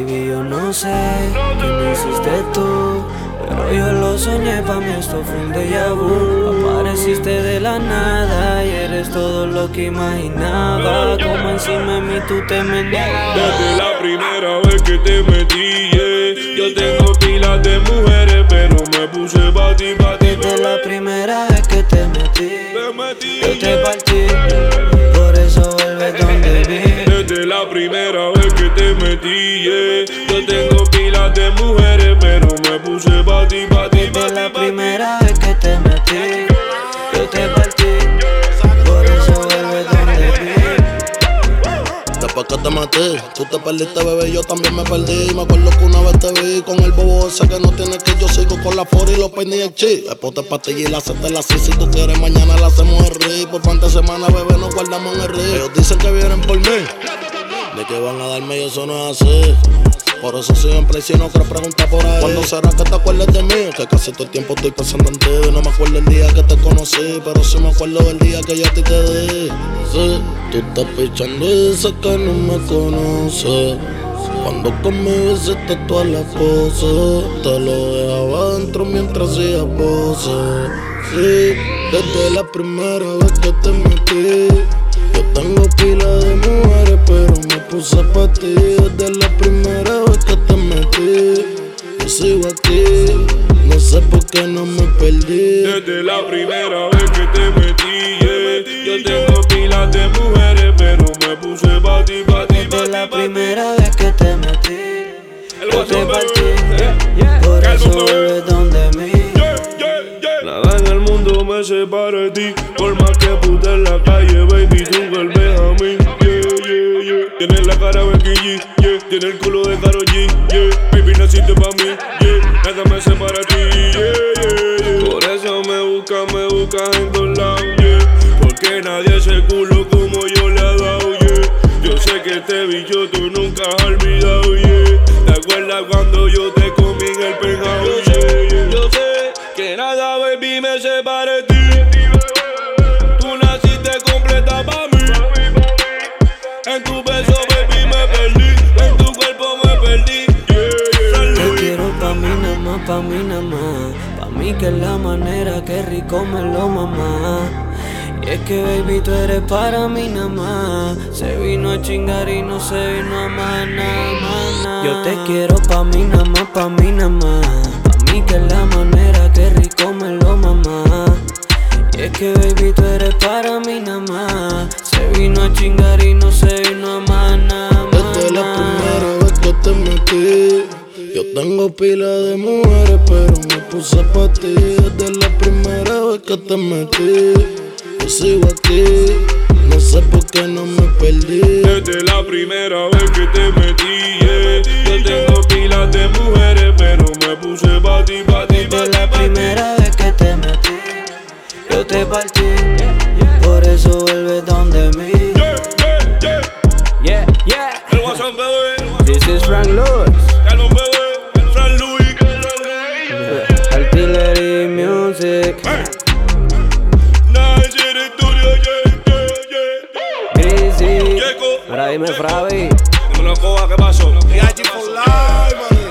Baby, yo no sé qué me hiciste tú, pero yo lo soñé, pa' mí esto fue un déjà vu. Apareciste de la nada y eres todo lo que imaginaba. Como encima de mí tú te meneabas. Desde la primera vez que te metí, yeah. Yo tengo pilas de mujeres, pero me puse pa' ti, Desde la primera vez que te metí, yo te partí. Por eso vuelve donde vi. Desde la primera vez que te metí, yeah. Yo tengo pilas de mujeres, pero me puse pa' ti, Desde la primera vez que te metí, yo te partí. Por eso vuelve donde vi. Después que te metí, tú te perdiste, bebé, yo también me perdí. Me acuerdo que una vez te vi con el bobo ese que no tiene que yo sigo con la fora y los peines y el chi. Después te pastilla y la hacete la así. Si tú quieres mañana la hacemos el ri. Por cuántas semanas, bebé, nos guardamos en el ri. Ellos dicen que vienen por mí, de que van a darme y eso no es así. Por eso siempre si no quiero preguntar por ahí. ¿Cuándo será que te acuerdes de mí? Que casi todo el tiempo estoy pensando en ti. No me acuerdo el día que te conocí, pero sí me acuerdo del día que yo a ti te di. Sí, tú estás pichando y dices que no me conoces. Cuando conmigo hiciste todas las cosas, te lo dejaba adentro mientras hacías poses. Sí, desde la primera vez que te metí, yo tengo pila de mujeres, pero me puse pa' ti. Desde la primera vez que te metí, yo sigo aquí, no sé por qué no me perdí. Desde la primera vez que te metí, yeah. Yo tengo pilas de mujeres, pero me puse pa' ti, Desde la primera vez que te metí, yo te partí. Por Calvo, eso bebé. vuelve donde mí. Nada en el mundo me separa de ti. Por más que pute en la calle, baby, tú vuelves a mí. Tienes la cara de Becky G, yeah. Tienes el culo de Karol G, yeah. Baby, naciste pa' mí, yeah. Nada me separa de ti, yeah. Por eso me buscas en todos lados, yeah. Porque nadie hace el culo como yo le he dado, yeah. Yo sé que este bicho tú nunca has olvidado, yeah. ¿Te acuerdas cuando yo te comí en el penthouse, yeah? Yo sé que nada, baby, me separa de ti. Tú naciste completa pa' mí. En tu beso, baby, me perdí. En tu cuerpo me perdí, yeah. Te quiero pa' mí nada más, pa' mí nada más. Pa' mí que es la manera que rico me lo mamá. Y es que baby tú eres para mí nada más. Se vino a chingar y no se vino a más nada más. Yo te quiero pa' mí nada más, pa' mí nada más. Pa' mí que es la manera que rico me lo mamá. Y es que baby tú eres para mí nada más. Se vino a chingar y no se vino a más nada más. Desde la primera vez que te metí, yo tengo pila de mujeres, pero me puse pa' ti. Desde la primera vez que te metí, yo sigo aquí, no sé por qué no me perdí. Desde la primera vez que te metí, yeah. Yo tengo pilas de mujeres, pero me puse pa' ti, Desde la primera vez que te metí, yo te partí. Por eso vuelve donde mí. Yeah, yeah. El WhatsApp, bebé. This is Frank Lewis. Calvo, bebé. Fran Louis. Artillery Music. Nice in the studio, yeah. Greasy. Yeco. Ahora dime, Fravi. Dime una cosa, ¿qué pasó? for life,